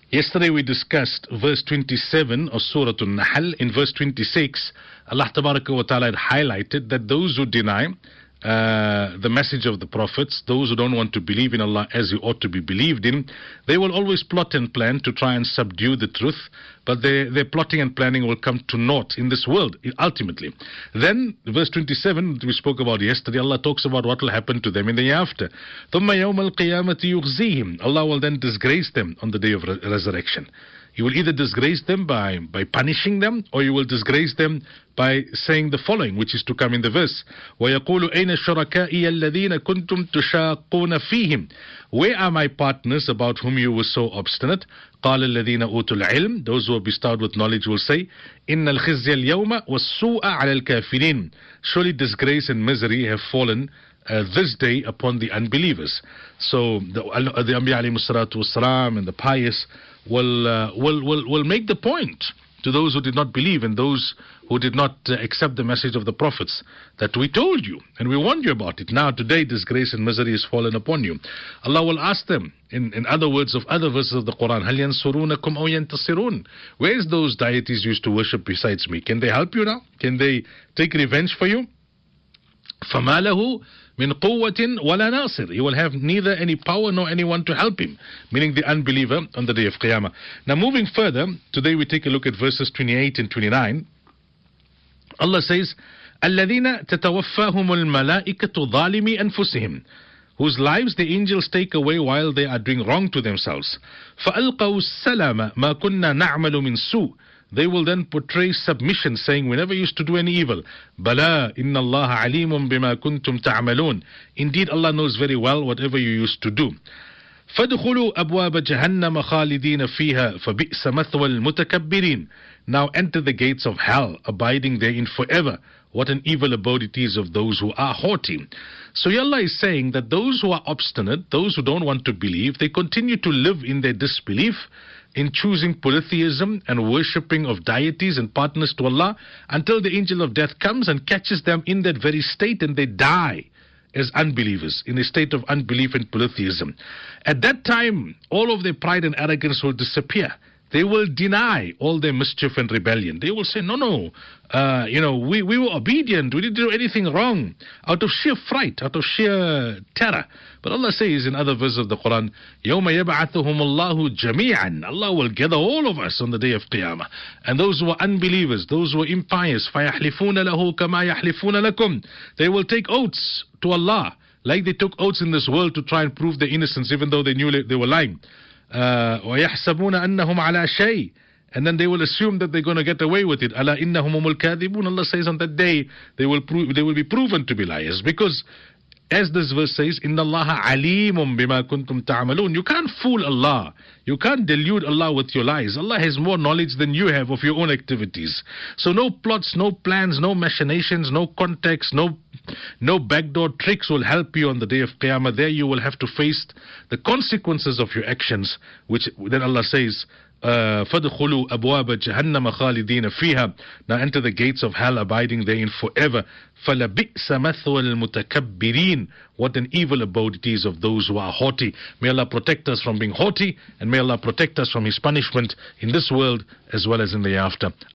Yesterday we discussed verse 27 of Surah An-Nahl. In verse 26, Allah Tabaraka wa Ta'ala had highlighted that those who deny the message of the prophets, those who don't want to believe in Allah as He ought to be believed in, they will always plot and plan to try and subdue the truth, but their plotting and planning will come to naught in this world, ultimately. Then, verse 27, that we spoke about yesterday, Allah talks about what will happen to them in the hereafter. ثُمَّ يَوْمَ الْقِيَامَةِ يُخْزِيهِمْ, Allah will then disgrace them on the day of resurrection. You will either disgrace them by punishing them, or you will disgrace them by saying the following, which is to come in the verse. وَيَقُولُ أَيْنَ شُرَكَائِيَ الَّذِينَ كُنْتُمْ تُشَاقُونَ فِيهِمْ, where are my partners about whom you were so obstinate? قَالَ الَّذِينَ أُوتُوا الْعِلْمِ, those who are bestowed with knowledge will say, إِنَّ الْخِزْيَ الْيَوْمَ وَالسُّوءَ عَلَى الْكَافِرِينَ, surely disgrace and misery have fallen this day upon the unbelievers. So the Anbiya alayhi salatu wassalam and the pious will make the point to those who did not believe and those who did not accept the message of the prophets that we told you and we warned you about it. Now today disgrace and misery has fallen upon you. Allah will ask them in other words of other verses of the Quran, هَلْ يَنْصُرُونَكُمْ أَوْ يَنْتَصِرُونَ, where's those deities you used to worship besides me? Can they help you now? Can they take revenge for you? فَمَا لَهُ مِنْ قُوَّةٍ وَلَا نَاصِرٍ, he will have neither any power nor anyone to help him, meaning the unbeliever on the day of Qiyamah. Now moving further, today we take a look at verses 28 and 29. Allah says, الَّذِينَ تَتَوَفَّاهُمُ الْمَلَائِكَةُ ظَالِمِي أَنفُسِهِمْ, whose lives the angels take away while they are doing wrong to themselves. فَأَلْقَوْا السَّلَامَ مَا كُنَّا نَعْمَلُ مِنْ سُوءٍ, they will then portray submission, saying, we never used to do any evil. Bala, inna Allah alimun bima kuntum ta'amalun. Indeed, Allah knows very well whatever you used to do. فَادْخُلُوا أَبْوَابَ جَهَنَّمَ خَالِدِينَ فِيهَا فَبِئْسَ مَثْوَى الْمُتَكَبِّرِينَ. Now enter the gates of hell, abiding therein forever. What an evil abode it is of those who are haughty. So Allah is saying that those who are obstinate, those who don't want to believe, they continue to live in their disbelief, in choosing polytheism and worshipping of deities and partners to Allah, until the angel of death comes and catches them in that very state, and they die as unbelievers, in a state of unbelief and polytheism. At that time, all of their pride and arrogance will disappear. They will deny all their mischief and rebellion. They will say, no, we were obedient. We didn't do anything wrong. Out of sheer fright, out of sheer terror. But Allah says in other verses of the Quran, يَوْمَ يَبْعَثُهُمُ اللَّهُ جَمِيعًا, Allah will gather all of us on the day of Qiyamah. And those who are unbelievers, those who are impious, فَيَحْلِفُونَ لَهُ كَمَا يَحْلِفُونَ لَكُمْ, they will take oaths to Allah, like they took oaths in this world to try and prove their innocence, even though they knew they were lying. وَيَحْسَبُونَ أَنَّهُمْ عَلَى شَيْءٍ, and then they will assume that they're going to get away with it. أَلَا إِنَّهُمْ هُمُ الْكَاذِبُونَ, Allah says on that day they will be proven to be liars, because as this verse says, إِنَّ اللَّهَ عَلِيمٌ بِمَا كُنْتُمْ تَعْمَلُونَ, you can't fool Allah. You can't delude Allah with your lies. Allah has more knowledge than you have of your own activities. So no plots, no plans, no machinations, no contacts, no backdoor tricks will help you on the day of Qiyamah. There you will have to face the consequences of your actions, which then Allah says, فَادْخُلُوا أَبْوَابَ جَهَنَّمَ خَالِدِينَ فِيهَا, now enter the gates of hell, abiding therein forever. فَلَبِئْسَ مَثْوَى الْمُتَكَبِّرِينَ, what an evil abode it is of those who are haughty. May Allah protect us from being haughty, and may Allah protect us from His punishment in this world as well as in the after.